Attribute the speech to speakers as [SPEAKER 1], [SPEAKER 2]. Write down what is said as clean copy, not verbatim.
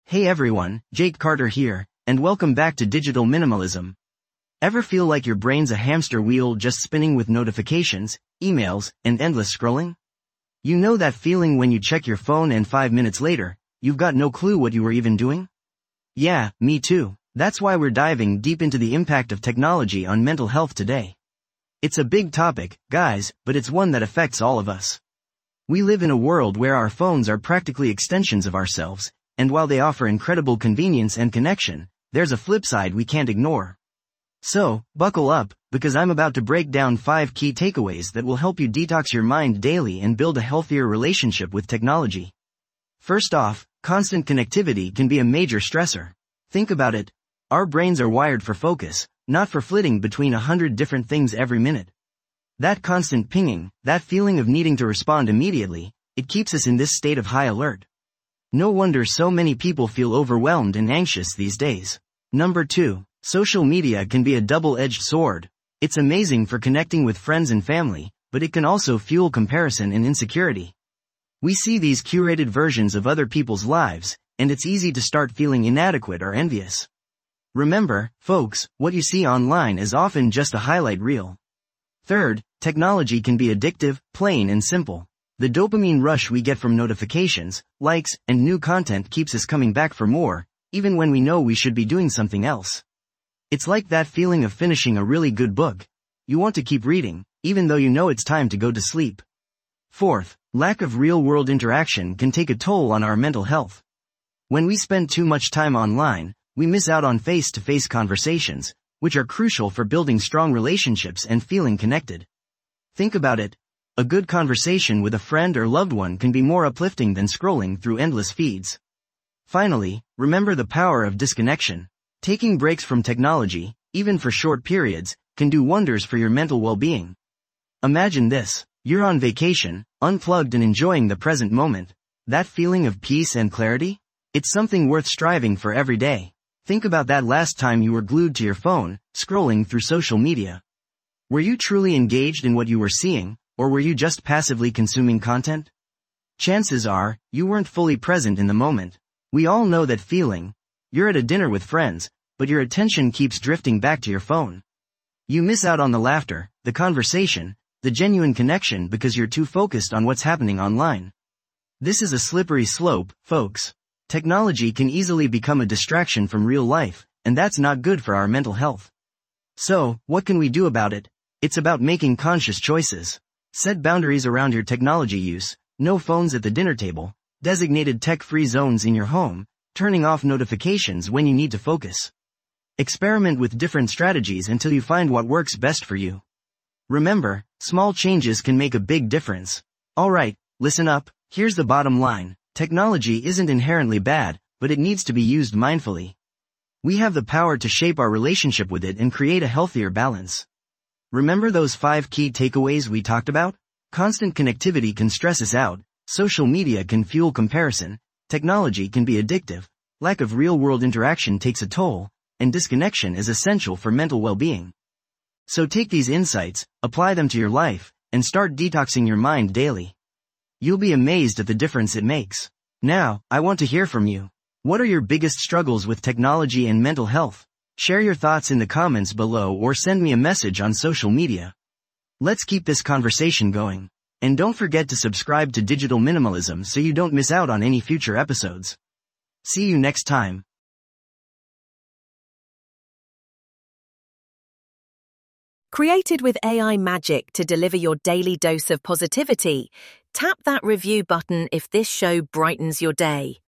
[SPEAKER 1] Hey everyone, Jake Carter here, and welcome back to Digital Minimalism. Ever feel like your brain's a hamster wheel just spinning with notifications, emails, and endless scrolling? You know that feeling when you check your phone and 5 minutes later, you've got no clue what you were even doing? Yeah, me too. That's why we're diving deep into the impact of technology on mental health today. It's a big topic, guys, but it's one that affects all of us. We live in a world where our phones are practically extensions of ourselves, and while they offer incredible convenience and connection, there's a flip side we can't ignore. So, buckle up, because I'm about to break down 5 key takeaways that will help you detox your mind daily and build a healthier relationship with technology. First off, constant connectivity can be a major stressor. Think about it. Our brains are wired for focus, not for flitting between 100 different things every minute. That constant pinging, that feeling of needing to respond immediately, it keeps us in this state of high alert. No wonder so many people feel overwhelmed and anxious these days. Number 2. Social media can be a double-edged sword. It's amazing for connecting with friends and family, but it can also fuel comparison and insecurity. We see these curated versions of other people's lives, and it's easy to start feeling inadequate or envious. Remember, folks, what you see online is often just a highlight reel. Third, technology can be addictive, plain and simple. The dopamine rush we get from notifications, likes, and new content keeps us coming back for more, even when we know we should be doing something else. It's like that feeling of finishing a really good book. You want to keep reading, even though you know it's time to go to sleep. Fourth, lack of real-world interaction can take a toll on our mental health. When we spend too much time online, we miss out on face-to-face conversations, which are crucial for building strong relationships and feeling connected. Think about it. A good conversation with a friend or loved one can be more uplifting than scrolling through endless feeds. Finally, remember the power of disconnection. Taking breaks from technology, even for short periods, can do wonders for your mental well-being. Imagine this. You're on vacation, unplugged and enjoying the present moment. That feeling of peace and clarity? It's something worth striving for every day. Think about that last time you were glued to your phone, scrolling through social media. Were you truly engaged in what you were seeing, or were you just passively consuming content? Chances are, you weren't fully present in the moment. We all know that feeling. You're at a dinner with friends, but your attention keeps drifting back to your phone. You miss out on the laughter, the conversation, the genuine connection because you're too focused on what's happening online. This is a slippery slope, folks. Technology can easily become a distraction from real life, and that's not good for our mental health. So, what can we do about it? It's about making conscious choices. Set boundaries around your technology use, no phones at the dinner table, designated tech-free zones in your home, turning off notifications when you need to focus. Experiment with different strategies until you find what works best for you. Remember, small changes can make a big difference. Alright, listen up, here's the bottom line. Technology isn't inherently bad, but it needs to be used mindfully. We have the power to shape our relationship with it and create a healthier balance. Remember those 5 key takeaways we talked about? Constant connectivity can stress us out, social media can fuel comparison, technology can be addictive, lack of real-world interaction takes a toll, and disconnection is essential for mental well-being. So take these insights, apply them to your life, and start detoxing your mind daily. You'll be amazed at the difference it makes. Now, I want to hear from you. What are your biggest struggles with technology and mental health? Share your thoughts in the comments below or send me a message on social media. Let's keep this conversation going. And don't forget to subscribe to Digital Minimalism so you don't miss out on any future episodes. See you next time.
[SPEAKER 2] Created with AI magic to deliver your daily dose of positivity, tap that review button if this show brightens your day.